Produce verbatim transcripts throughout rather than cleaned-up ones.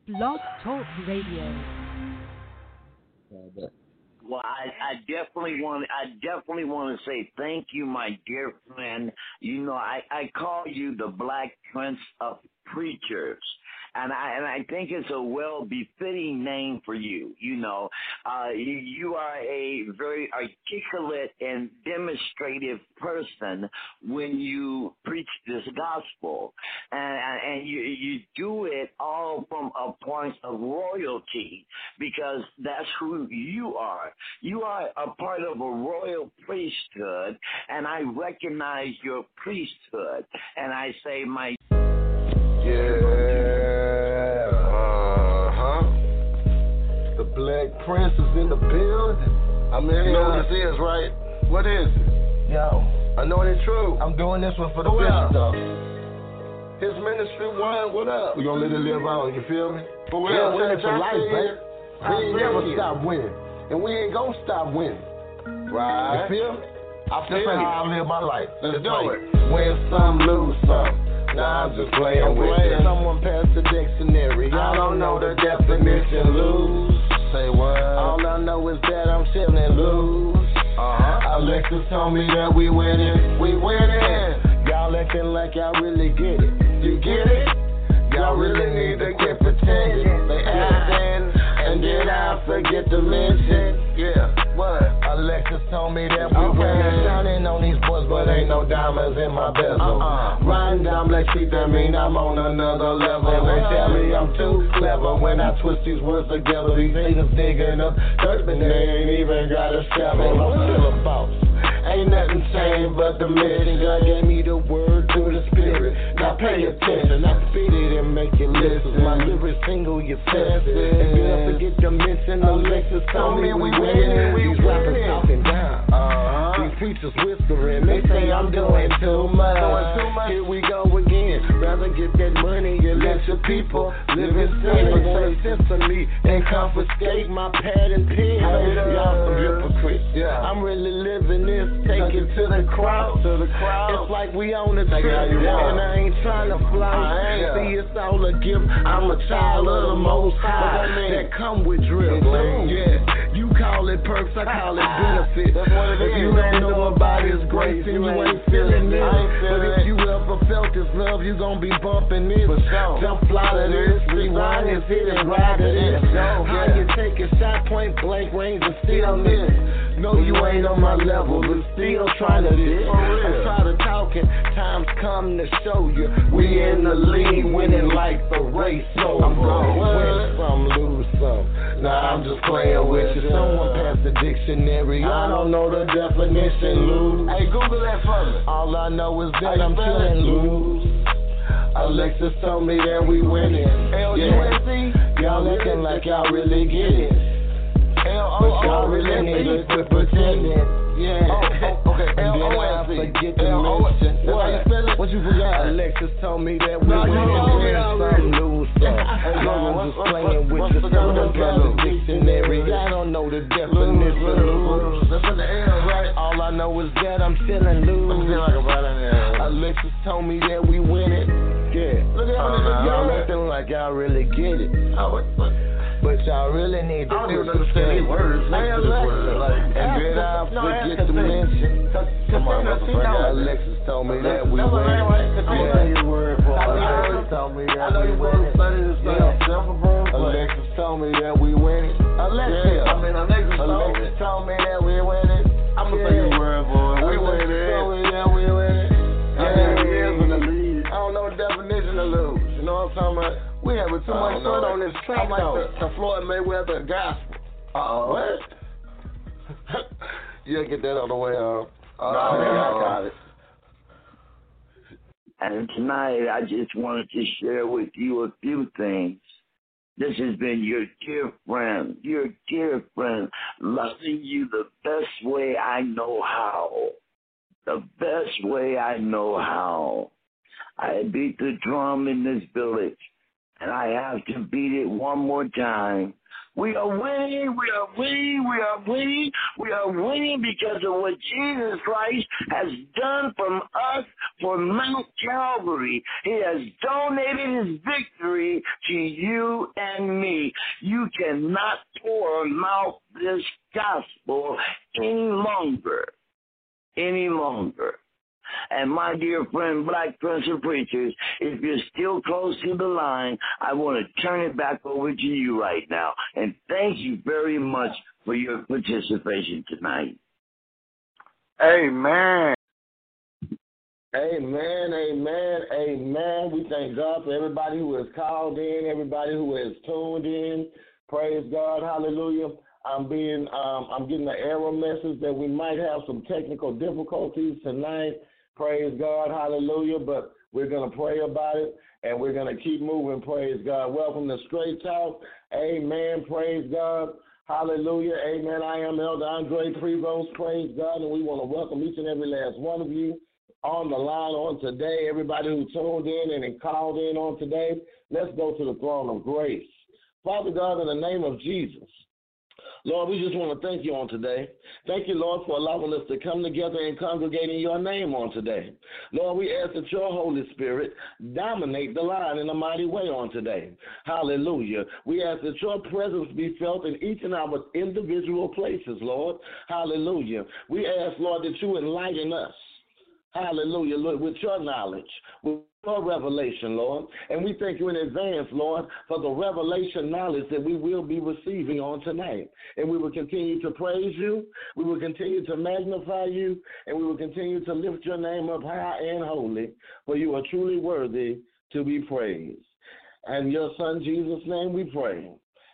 Blog Talk Radio. Well, I, I definitely want I definitely want to say thank you, my dear friend. You know, I, I call you the Black Prince of Preachers. And I and I think it's a well befitting name for you. You know, uh, you, you are a very articulate and demonstrative person when you preach this gospel, and and you you do it all from a point of royalty, because that's who you are. You are a part of a royal priesthood, and I recognize your priesthood, and I say my yeah. The Black Prince is in the building. I mean, you know what this is, right? What is it? Yo. Anointed Truth. I'm doing this one for the best stuff. His ministry won, what up? We gonna let it live on, you feel me? But we're yeah, winning for life, baby. We ain't never stop winning. And we ain't gonna stop winning. Right. You feel me? I feel That's how I live my life. Let's do it. Win some, lose some. Nah, I'm just playing I'm with playing. Someone pass the dictionary. I don't know the definition. Lose. Say what? All I know is that I'm chillin' loose. Uh-huh. Alexis told me that we winning. We winning. Y'all acting like y'all really get it. You get it? Y'all really need to quit pretending. They acting, and then I forget to mention. Yeah. What? Alexis told me that we winning. Shining on these boys, but ain't no diamonds in my bezel. Uh-uh. Riding down Black Street, that mean I'm on another level. They tell me I'm too clever when I twist these words together. These haters digging up dirt, but they ain't even got a shovel. I'm still a boss. Ain't nothing changed but the mission. God gave me the word through the spirit. Now pay attention. I spit it and make it listen. My lyrics single your senses. And you don't forget to mention Alexis told me we winning. These rappers talking down. Uh-huh. These preachers whispering. They say I'm doing too much. Here we go again. Rather get that money and let your people live in sin. They say sense to me and confiscate my pad and pen. Y'all some hypocrites. I'm really living this. Take it to the crowd. To the crowd. It's like we on a trip, and I ain't trying to fly. See, it's all a gift. I'm a child of the Most High that come with drip. Yeah, you call it perks, I call it benefits. If you don't know about His grace, and you ain't feeling this. But if you ever felt His love, you gon' be bumping this. Jump fly to this, rewind this, hit and ride to this. How you take a shot, point blank range, and still miss? No, you ain't on my level, but still trying to diss. I'm trying to talk and times come to show you. We in the lead, winning like the race. So I'm gonna win some, lose some. Nah, I'm just playing with you. Someone pass the dictionary. I don't know the definition, lose. Hey, Google that for me. All I know is that I'm feeling loose. Alexis told me that we winning. Yeah. Y'all acting like y'all really get it. But y'all really need to quit pretending. Yeah. Oh, okay. And then I forget to mention. What? What you forgot? Alexis told me that we winning. Win some, lose some. I'm just playing with you. Someone got a dictionary. I don't know the definition of lose. That's in the air, right? All I know is that I'm feeling loose. I'm feeling like a right in there. Alexis told me that we winning. Yeah. Y'all acting like y'all really get it. But y'all really need to I don't even understand these words. I am like, and then I forget to mention. Come on, motherfucker. Alexis told me that we win. Yeah, word for Alexis told me that we win. Alexis told me that we win. Alexis, I mean Alexis told me that we win. I'm gonna say your word for it. We win it. Told me that we win it. Yeah, I don't know the definition of lose. You know what I'm talking about? We having too much fun on this track, like the, the Floyd Mayweather gospel. Uh-oh. What? You'll get that on the way home. Uh, no, man, I got it. And tonight, I just wanted to share with you a few things. This has been your dear friend, your dear friend, loving you the best way I know how. The best way I know how. I beat the drum in this village. And I have to beat it one more time We are winning, we are winning, we are winning, we are winning because of what Jesus Christ has done from us for Mount Calvary. He has donated his victory to you and me. You cannot pour mouth this gospel any longer, any longer. And my dear friend, Black Prince of Preachers, if you're still close to the line, I want to turn it back over to you right now. And thank you very much for your participation tonight. Amen. Amen, amen, amen. We thank God for everybody who has called in, everybody who has tuned in. Praise God, hallelujah. I'm being, um, I'm getting an error message that we might have some technical difficulties tonight. Praise God, hallelujah, but we're going to pray about it, and we're going to keep moving, praise God. Welcome to Straight Talk, amen, praise God, hallelujah, amen. I am Elder Andre Prevost, praise God, and we want to welcome each and every last one of you on the line on today, everybody who tuned in and called in on today. Let's go to the throne of grace. Father God, in the name of Jesus, Lord, we just want to thank you on today. Thank you, Lord, for allowing us to come together and congregate in your name on today. Lord, we ask that your Holy Spirit dominate the line in a mighty way on today. Hallelujah. We ask that your presence be felt in each and our individual places, Lord. Hallelujah. We ask, Lord, that you enlighten us. Hallelujah, Lord, with your knowledge, with your revelation, Lord. And we thank you in advance, Lord, for the revelation knowledge that we will be receiving on tonight. And we will continue to praise you, we will continue to magnify you, and we will continue to lift your name up high and holy, for you are truly worthy to be praised. In your Son, Jesus' name we pray.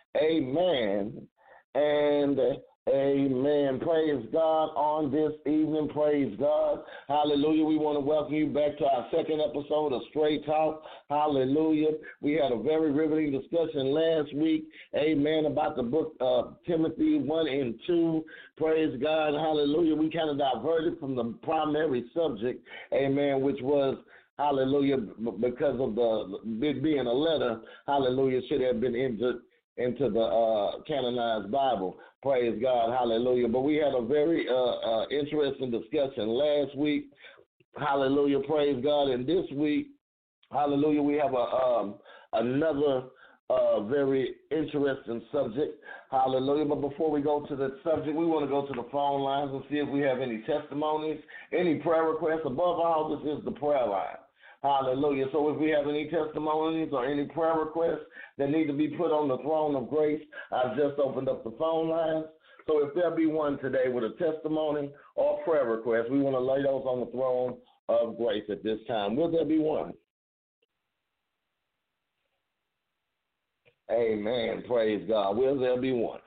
Amen and amen. Praise God on this evening. Praise God. Hallelujah. We want to welcome you back to our second episode of Straight Talk. Hallelujah. We had a very riveting discussion last week. Amen. About the book of Timothy one and two. Praise God. Hallelujah. We kind of diverted from the primary subject. Amen. Which was, hallelujah, because of the it being a letter, hallelujah, should have been entered into the uh, canonized Bible. Praise God, hallelujah. But we had a very uh, uh, interesting discussion last week. Hallelujah, praise God. And this week, hallelujah, we have a um, another uh, very interesting subject. Hallelujah. But before we go to the subject, we want to go to the phone lines and see if we have any testimonies, any prayer requests. Above all, this is the prayer line. Hallelujah. So if we have any testimonies or any prayer requests that need to be put on the throne of grace, I've just opened up the phone lines. So if there be one today with a testimony or prayer request, we want to lay those on the throne of grace at this time. Will there be one? Amen. Praise God. Will there be one?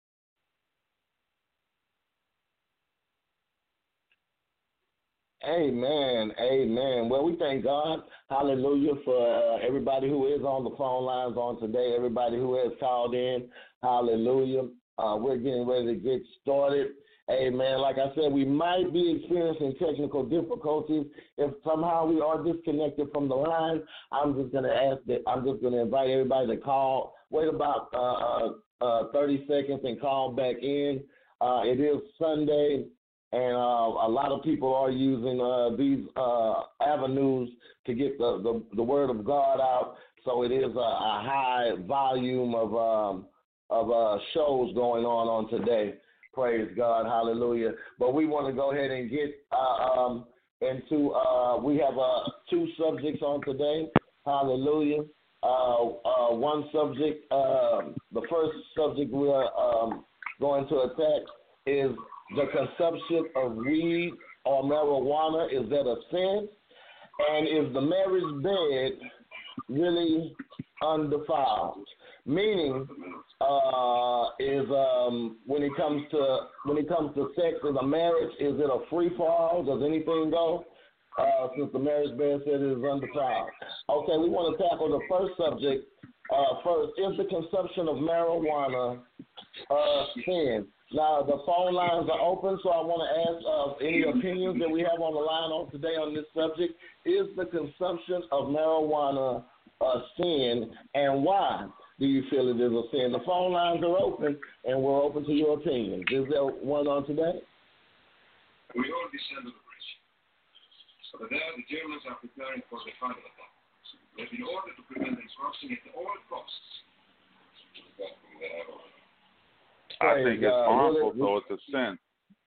Amen, amen. Well, we thank God, hallelujah, for uh, everybody who is on the phone lines on today, everybody who has called in, hallelujah. Uh, we're getting ready to get started. Amen. Like I said, we might be experiencing technical difficulties. If somehow we are disconnected from the line, I'm just going to ask that, I'm just going to invite everybody to call. Wait about uh, uh, thirty seconds and call back in. Uh, it is Sunday. And uh, a lot of people are using uh, these uh, avenues to get the, the, the word of God out. So it is a, a high volume of um, of uh, shows going on on today. Praise God, hallelujah. But we want to go ahead and get uh, um, into. Uh, we have uh, two subjects on today. Hallelujah. Uh, uh, one subject. Uh, the first subject we're um, going to attack is the consumption of weed or marijuana. Is that a sin? And is the marriage bed really undefiled? Meaning, uh, is um, when it comes to when it comes to sex in a marriage, is it a free for all? Does anything go? Uh, since the marriage bed said it is undefiled. Okay, we want to tackle the first subject uh, first. Is the consumption of marijuana uh, sin? Now, the phone lines are open, so I want to ask uh, any opinions that we have on the line on today on this subject. Is the consumption of marijuana a sin, and why? do you feel it is a sin? The phone lines are open, and we're open to your opinions. Is there one on today? We all descend of the bridge. So there, the Germans are preparing for the final attack. But in order to prevent disruption at all costs, I think it's harmful, so it's a sin.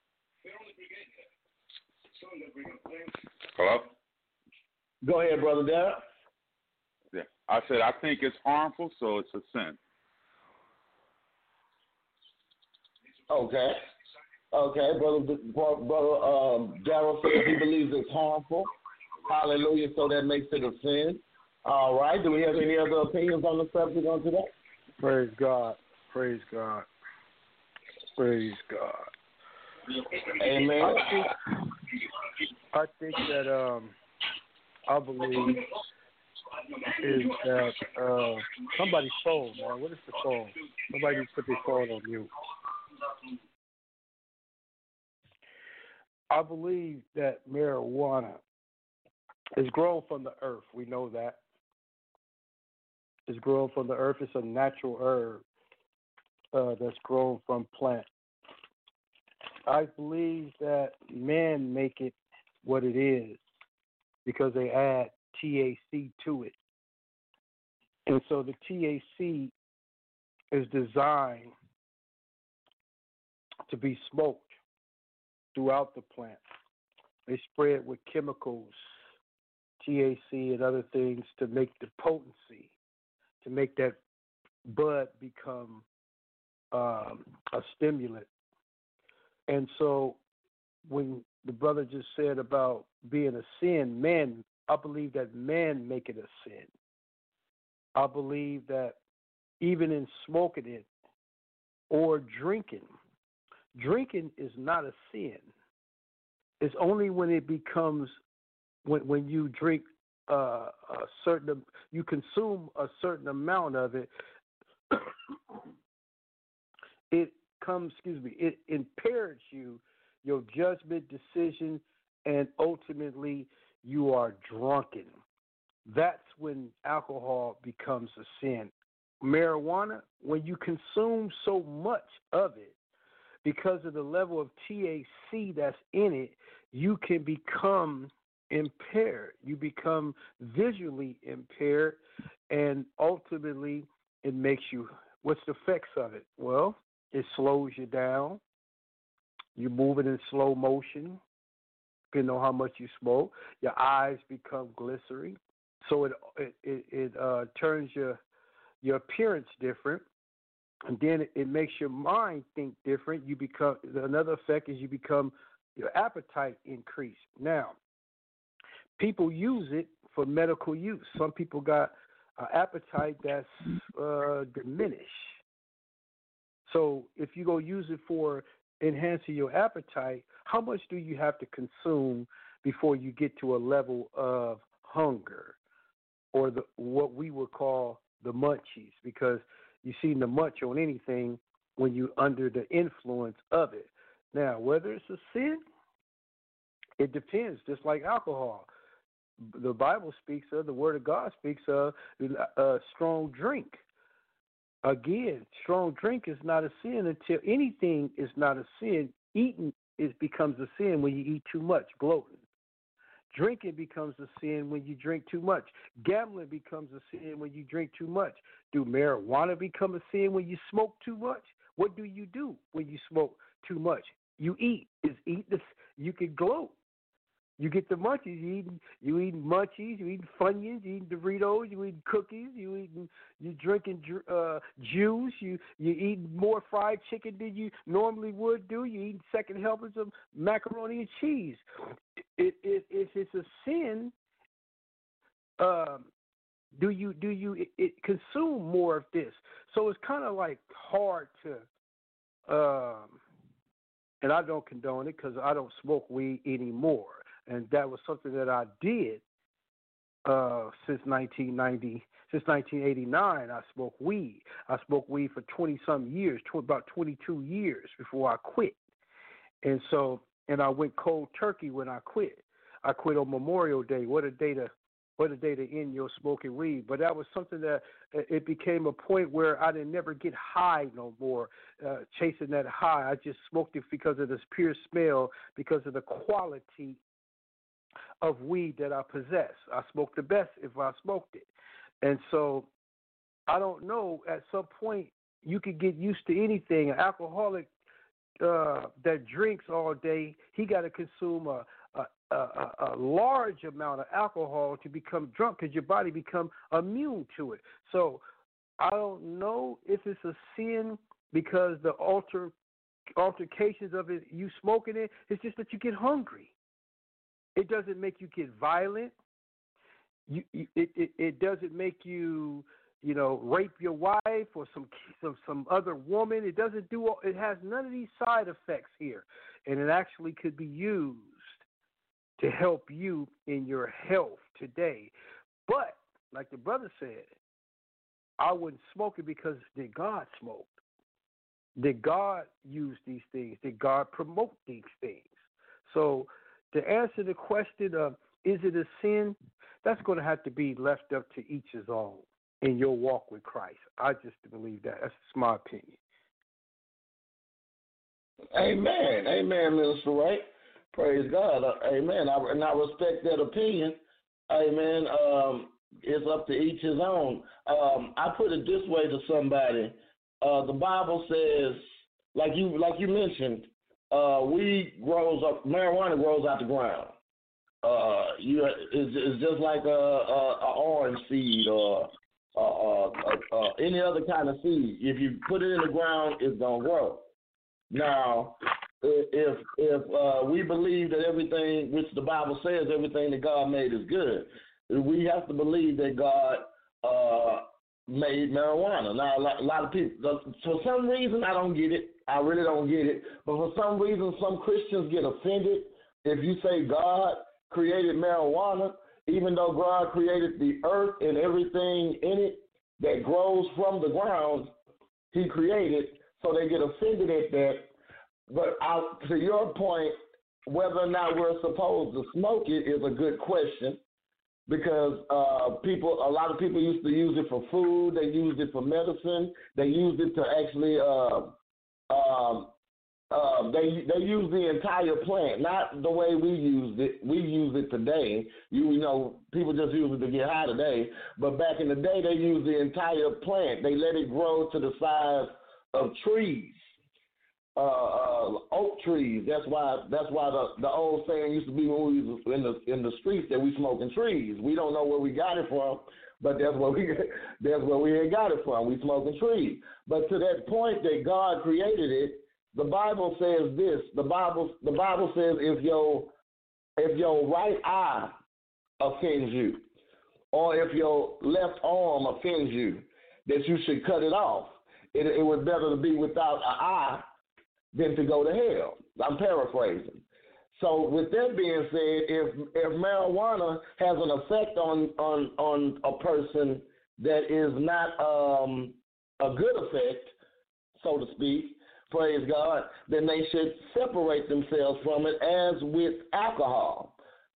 Hello? Go ahead, Brother Derek. Yeah, I said I think it's harmful, so it's a sin. Okay. Okay, brother, brother um, Darrell says he believes it's harmful. Hallelujah, so that makes it a sin. All right, do we have any other opinions on the subject on today? Praise God. Praise God. Praise God. Amen. I think, I think that um, I believe is that uh, somebody's phone, man. What is the phone? Somebody put their phone on mute. I believe that marijuana is grown from the earth. We know that. It's grown from the earth. It's a natural herb uh, that's grown from plants. I believe that men make it what it is because they add T H C to it. And so the T H C is designed to be smoked throughout the plant. They spray it with chemicals, T H C and other things to make the potency, to make that bud become um, a stimulant. And so when the brother just said about being a sin, men, I believe that men make it a sin. I believe that even in smoking it or drinking, drinking is not a sin. It's only when it becomes, when when you drink uh, a certain, you consume a certain amount of it, it comes, excuse me, it impairs you, your judgment, decision, and ultimately you are drunken. That's when alcohol becomes a sin. Marijuana, when you consume so much of it, because of the level of T H C that's in it, you can become impaired. You become visually impaired, and ultimately it makes you, what's the effects of it? Well, it slows you down. You're moving in slow motion, depending on how much you smoke. Your eyes become glistery. So it it, it, it uh, turns your your appearance different. And then it, it makes your mind think different. You become, another effect is you become, your appetite increase. Now, people use it for medical use. Some people got an appetite that's uh, diminished. So if you go use it for enhancing your appetite, how much do you have to consume before you get to a level of hunger, or the what we would call the munchies? Because you see the munch on anything when you're under the influence of it. Now, whether it's a sin, it depends, just like alcohol. The Bible speaks of, the Word of God speaks of a strong drink. Again, strong drink is not a sin until anything is not a sin. Eating is becomes a sin when you eat too much, gloating. Drinking becomes a sin when you drink too much. Gambling becomes a sin when you drink too much. Do marijuana become a sin when you smoke too much? What do you do when you smoke too much? You eat. Is eat this? You can gloat. You get the munchies. You eating, you eating munchies. You eating Funyuns. You eating Doritos. You eating cookies. You eating, you drinking uh, juice. You you eating more fried chicken than you normally would do. You eating second helpings of macaroni and cheese. It, it, if it's a sin, um, do you do you it, it consume more of this? So it's kind of like hard to, um, and I don't condone it because I don't smoke weed anymore. And that was something that I did uh, since nineteen ninety, since nineteen eighty-nine. I smoked weed. I smoked weed for twenty-some years, tw- about twenty-two years before I quit. And so, and I went cold turkey when I quit. I quit on Memorial Day. What a day to or the day to end your smoking weed. But that was something that it became a point where I didn't never get high no more, uh, chasing that high. I just smoked it because of this pure smell, because of the quality of weed that I possess. I smoked the best if I smoked it. And so I don't know, at some point you could get used to anything. An alcoholic uh, that drinks all day, he got to consume a A, a, a large amount of alcohol to become drunk because your body become immune to it. So I don't know if it's a sin because the alter, altercations of it, you smoking it, it's just that you get hungry. It doesn't make you get violent. You, it, it, it doesn't make you, you know, rape your wife or some, some some other woman. It doesn't do. It has none of these side effects here, and it actually could be used to help you in your health today. But, like the brother said, I wouldn't smoke it because did God smoke? Did God use these things? Did God promote these things? So to answer the question of is it a sin, that's going to have to be left up to each his own in your walk with Christ. I just believe that. That's my opinion. Amen. Amen, Minister Wright. Praise God. Uh, amen. I, and I respect that opinion. Amen. Um, it's up to each his own. Um, I put it this way to somebody. Uh, the Bible says, like you like you mentioned, uh, weed grows up, marijuana grows out the ground. Uh, you, it's, it's just like a, a, a orange seed or uh, uh, uh, uh, any other kind of seed. If you put it in the ground, it's gonna grow. Now, if if uh, we believe that everything, which the Bible says, everything that God made is good, we have to believe that God uh, made marijuana. Now, a lot, a lot of people, for some reason, I don't get it. I really don't get it. But for some reason, some Christians get offended if you say God created marijuana, even though God created the earth and everything in it that grows from the ground, he created. So they get offended at that. But I, to your point, whether or not we're supposed to smoke it is a good question, because uh, people, a lot of people used to use it for food. They used it for medicine. They used it to actually, uh, um, uh, they they use the entire plant, not the way we used it. We use it today. You, you know, people just use it to get high today. But back in the day, they used the entire plant. They let it grow to the size of trees. Uh, uh, oak trees. That's why. That's why the, the old saying used to be when we was in the in the streets that we smoking trees. We don't know where we got it from, but that's where we that's where we had got it from. We smoking trees. But to that point that God created it, the Bible says this. The Bible the Bible says if your if your right eye offends you, or if your left arm offends you, that you should cut it off. It, it was better to be without an eye than to go to hell. I'm paraphrasing. So with that being said, if if marijuana has an effect on on, on a person that is not um, a good effect, so to speak, praise God, then they should separate themselves from it, as with alcohol.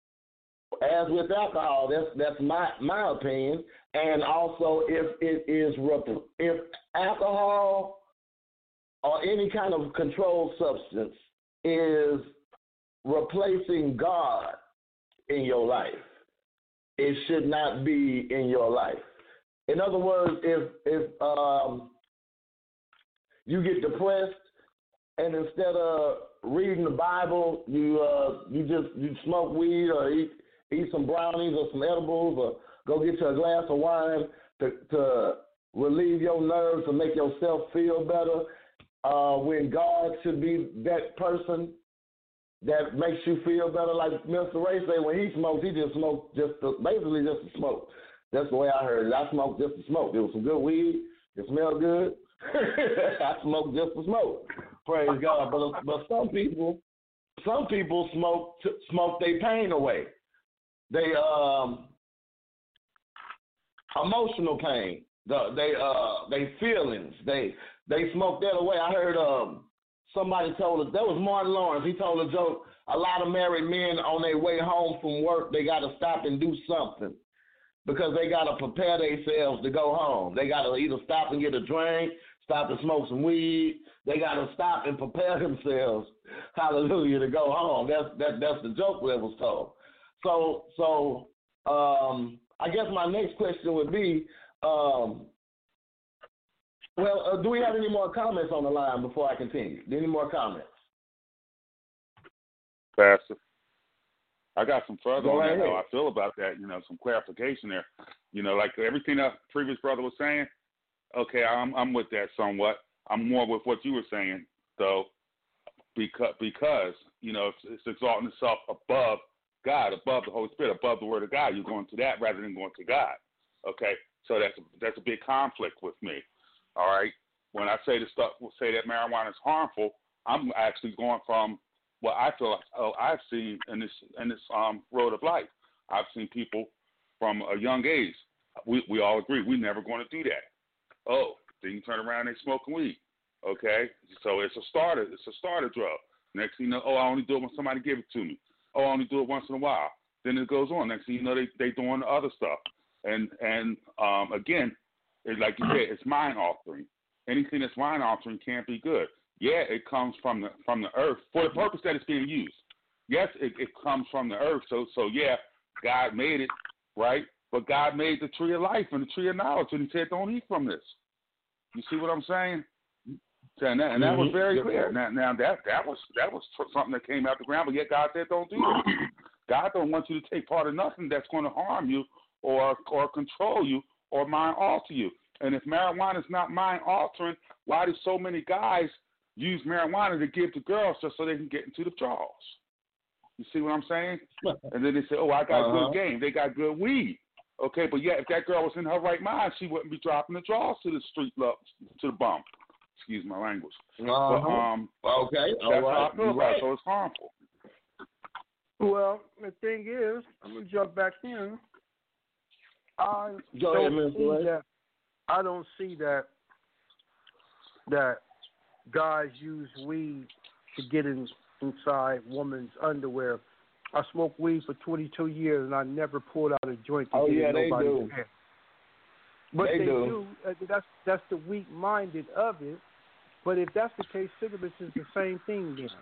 As with alcohol, that's that's my my opinion. And also, if it is if alcohol or any kind of controlled substance is replacing God in your life, it should not be in your life. In other words, if if um, you get depressed and instead of reading the Bible, you uh, you just you smoke weed or eat eat some brownies or some edibles or go get you a glass of wine to, to relieve your nerves and make yourself feel better. Uh, when God should be that person that makes you feel better, like Mister Ray said, when he smokes, he just smoked just to, basically just to smoke. That's the way I heard it. I smoked just to smoke. It was some good weed. It smelled good. I smoked just to smoke. Praise God. But but some people, some people smoke to, smoke their pain away. They um emotional pain. The, they uh they feelings. They They smoked that away. I heard um, somebody told us, that was Martin Lawrence. He told a joke, a lot of married men on their way home from work, they got to stop and do something. because they got to prepare themselves to go home. They got to either stop and get a drink, stop and smoke some weed. They got to stop and prepare themselves, hallelujah, to go home. That's that, that's the joke that was told. So, so um, I guess my next question would be, um, well, uh, do we have any more comments on the line before I continue? Any more comments? Pastor, I got some further Go on ahead. that, how I feel about that, you know, some clarification there. You know, like everything that previous brother was saying, okay, I'm I'm with that somewhat. I'm more with what you were saying, though, because, because you know, it's, it's exalting itself above God, above the Holy Spirit, above the Word of God. You're going to that rather than going to God, okay? So that's a, that's a big conflict with me, all right? When I say the stuff, say that marijuana is harmful, I'm actually going from what I feel uh, I've seen in this in this um, road of life. I've seen people from a young age. We we all agree we're never going to do that. Oh, then you turn around and they smoking weed. Okay, so it's a starter. It's a starter drug. Next thing you know, oh, I only do it when somebody give it to me. Oh, I only do it once in a while. Then it goes on. Next thing you know, they they doing the other stuff. And and um, again, it's like you said, it's mind altering. Anything that's mind altering can't be good. Yeah, it comes from the from the earth for the purpose that it's being used. Yes, it, it comes from the earth. So so yeah, God made it, right? But God made the tree of life and the tree of knowledge, and He said, "Don't eat from this." You see what I'm saying? And that, and that was very clear. Now, now that that was that was something that came out the ground, but yet God said, "Don't do that." God don't want you to take part of nothing that's going to harm you or or control you or mind alter you. And if marijuana is not mind altering, why do so many guys use marijuana to give to girls just so they can get into the draws? You see what I'm saying? And then they say, "Oh, I got uh-huh. good game. They got good weed." Okay, but yeah, if that girl was in her right mind, she wouldn't be dropping the draws to the street, to the bum. Excuse my language. Uh-huh. But, um, okay, all that's right. how I feel about right. it, so it's harmful. Well, the thing is, I'm gonna jump back in. I Go don't ahead, see Mister that. I don't see that that guys use weed to get in, inside women's underwear. I smoked weed for twenty-two years, and I never pulled out a joint to Oh, get yeah, in they nobody's do. head. But They they, do. do. Uh, that's that's the weak-minded of it. But if that's the case, cigarettes is the same thing then.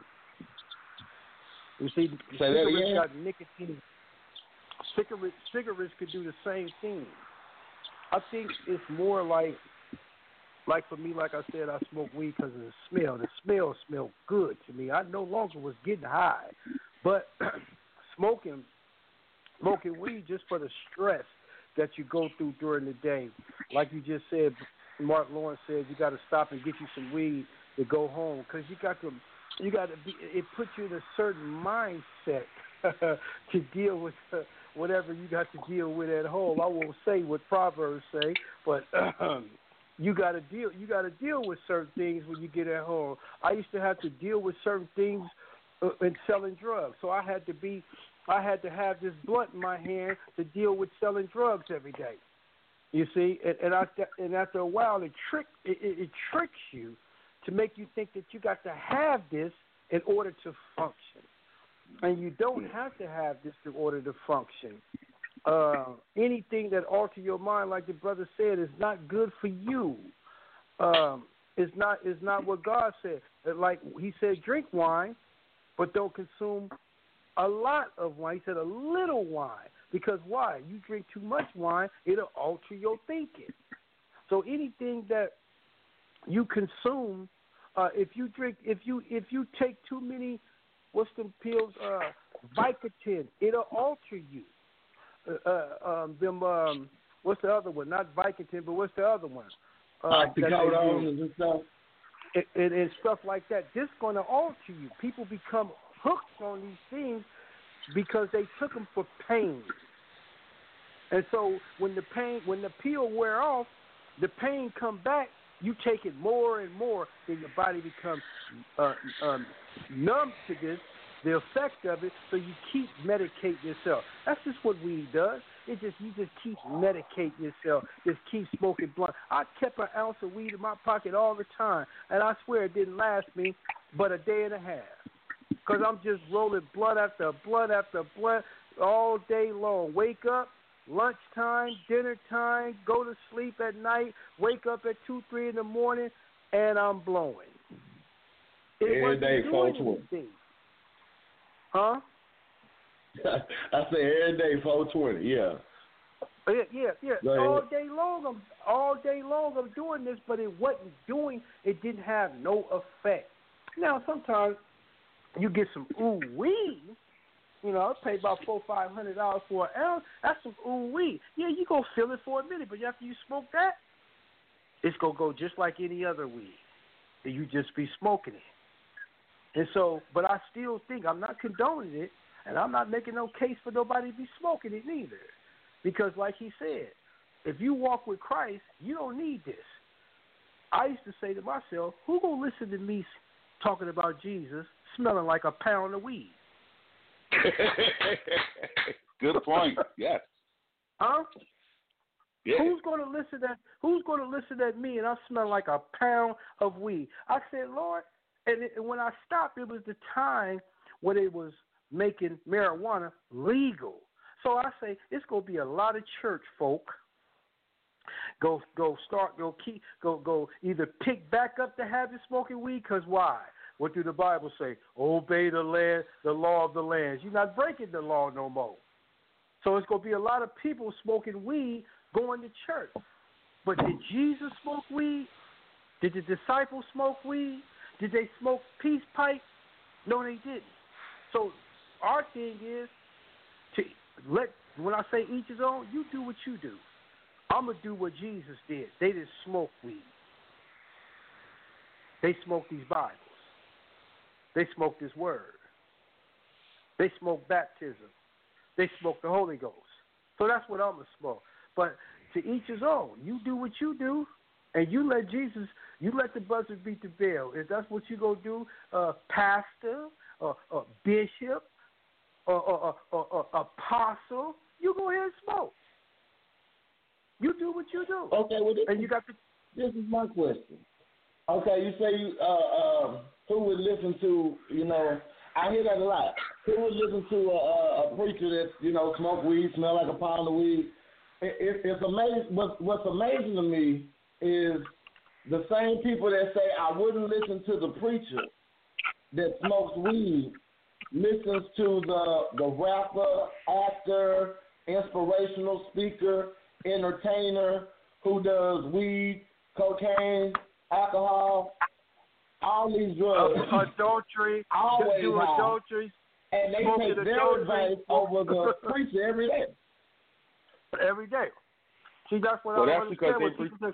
You see, Say cigarettes that again? got nicotine. Cigarettes, cigarettes could do the same thing. I think it's more like, like for me, like I said, I smoke weed because of the smell. The smell smelled good to me. I no longer was getting high. But smoking, smoking weed just for the stress that you go through during the day. Like you just said, Mark Lawrence said, you got to stop and get you some weed to go home because you got to, you got to be. It puts you in a certain mindset to deal with uh, whatever you got to deal with at home. I won't say what Proverbs say, but um, you got to deal. You got to deal with certain things when you get at home. I used to have to deal with certain things uh, in selling drugs, so I had to be. I had to have this blunt in my hand to deal with selling drugs every day. You see, and, and, I, and after a while, it, trick, it, it, it tricks you to make you think that you got to have this in order to function. And you don't have to have this in order to function. Uh, anything that alters your mind, like the brother said, is not good for you. Um, it's not, it's not what God said. Like he said, drink wine, but don't consume a lot of wine. He said a little wine. Because why? You drink too much wine, it'll alter your thinking. So anything that you consume, uh, if you drink, if you if you take too many, what's them pills? Uh, Vicodin, it'll alter you. Uh, uh, um, them, um, what's the other one? Not Vicodin, but what's the other one? Uh, Oxycodone and stuff. And, and, and stuff like that. This is going to alter you. People become hooked on these things because they took them for pain. And so when the pain, when the pill wear off, the pain come back, you take it more and more, then your body becomes uh, um, numb to this, the effect of it, so you keep medicating yourself. That's just what weed does. It just you just keep medicating yourself, just keep smoking blunt. I kept an ounce of weed in my pocket all the time, and I swear it didn't last me but a day and a half. Because I'm just rolling blood after blood after blood all day long. Wake up, lunchtime, dinner time, go to sleep at night, wake up at two, three in the morning, and I'm blowing. It Every wasn't day, doing four twenty. anything. Huh? I say every day, four twenty. Yeah. Yeah, yeah, yeah. All day long, I'm all day long I'm doing this, but it wasn't doing. It didn't have no effect. Now sometimes you get some ooh wee. You know, I pay about four, five hundred dollars for an ounce. That's some ooh wee. Yeah, you gonna feel it for a minute, but after you smoke that, it's gonna go just like any other weed. And you just be smoking it. And so, but I still think I'm not condoning it, and I'm not making no case for nobody to be smoking it neither. Because like he said, if you walk with Christ, you don't need this. I used to say to myself, who gonna listen to me talking about Jesus smelling like a pound of weed? Good point. Yes. Huh? Yeah. Who's gonna listen to Who's gonna listen at me and I smell like a pound of weed? I said, Lord, and, it, and when I stopped, it was the time when they was making marijuana legal. So I say it's gonna be a lot of church folk go go start go keep go go either pick back up the habit of smoking weed. Cause why? What do the Bible say? Obey the land, the law of the lands. You're not breaking the law no more. So it's going to be a lot of people smoking weed going to church. But did Jesus smoke weed? Did the disciples smoke weed? Did they smoke peace pipe? No, they didn't. So our thing is to let, when I say each his own, you do what you do. I'm going to do what Jesus did. They didn't smoke weed. They smoked these Bibles. They smoked His Word. They smoked baptism. They smoked the Holy Ghost. So that's what I'm going to smoke. But to each his own. You do what you do, and you let Jesus, you let the buzzer beat the bell. If that's what you're going to do, uh, pastor, or uh, uh, bishop, or, or, or, or, or apostle, you go ahead and smoke. You do what you do. Okay, well, this, and you got to. This is my question. Okay, you say you uh, uh, who would listen to, you know, I hear that a lot. Who would listen to a, a preacher that, you know, smoke weed, smell like a pound of weed? It, it, it's amazing. What, what's amazing to me is the same people that say I wouldn't listen to the preacher that smokes weed listens to the the rapper, actor, inspirational speaker, entertainer who does weed, cocaine, alcohol, all these drugs. Uh, adultery, always do high. adultery. And they take their advice over the preacher every day. Every day. See, that's what well, I that's understand. because What they say.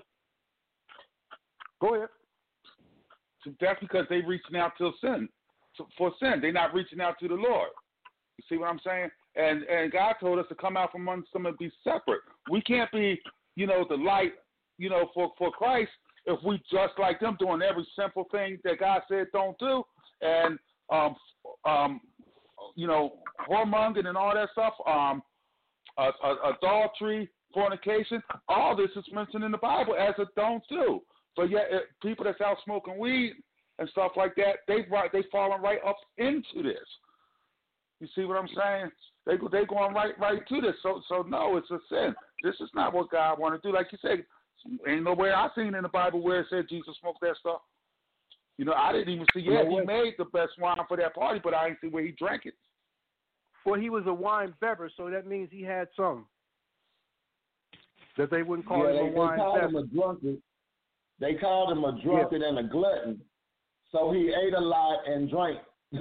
Go ahead. So that's because they're reaching out to sin, for sin. They're not reaching out to the Lord. You see what I'm saying? And and God told us to come out from amongst them and be separate. We can't be, you know, the light, you know, for, for Christ if we just like them doing every simple thing that God said don't do, and um um you know, whoremongering and all that stuff, um, uh, uh, adultery, fornication, all this is mentioned in the Bible as a don't do. But yet, uh, people that's out smoking weed and stuff like that, they they falling right up into this. You see what I'm saying? They they going right right to this. So so no, it's a sin. This is not what God want to do. Like you said, ain't nowhere I seen in the Bible where it said Jesus smoked that stuff. You know, I didn't even see. Yeah, he made the best wine for that party, but I didn't see where he drank it. Well, he was a wine bearer, so that means he had some. That they wouldn't call yeah, him they, a wine they called bearer. him a drunkard. They called him a drunkard yeah. and a glutton. So he ate a lot and drank. uh,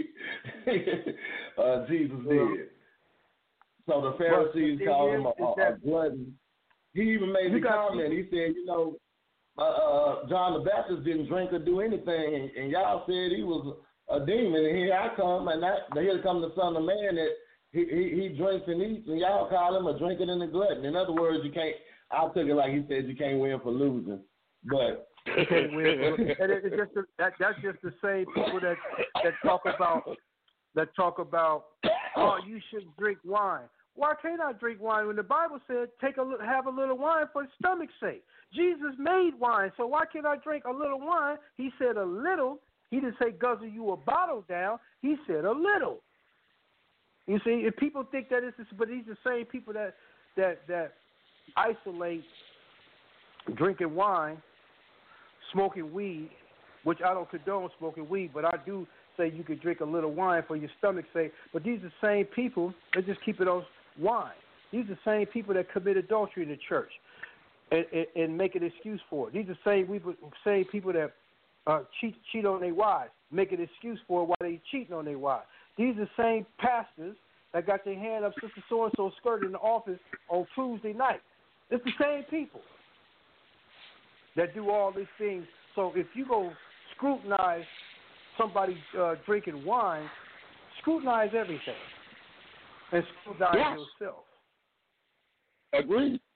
Jesus yeah. did. So the Pharisees called him a, a, a glutton. He even made the comment. He said, you know, uh, uh, John the Baptist didn't drink or do anything, and, and y'all said he was a demon. And here I come, and that, here comes the Son of Man that he, he, he drinks and eats, and y'all call him a drinker and a glutton. In other words, you can't. I took it like he said, you can't win for losing, but. You can't win. And it, it's just the, that, that's just the same people that that talk about that talk about. Oh, you shouldn't drink wine. Why can't I drink wine when the Bible said take a have a little wine for the stomach's sake? Jesus made wine, so why can't I drink a little wine? He said a little. He didn't say guzzle you a bottle down. He said a little. You see, if people think that it's, but these are the same people that that that isolate drinking wine, smoking weed, which I don't condone smoking weed, but I do say you could drink a little wine for your stomach's sake. But these are the same people that just keep it on wine. These are the same people that commit adultery in the church and, and, and make an excuse for it. These are the same people, same people that uh, cheat cheat on their wives, make an excuse for it while they cheating on their wives. These are the same pastors that got their hand up Sister So-and-so skirt in the office on Tuesday night. It's the same people that do all these things. So if you go scrutinize somebody uh, drinking wine, scrutinize everything and scrutinize yes. yourself. Agreed.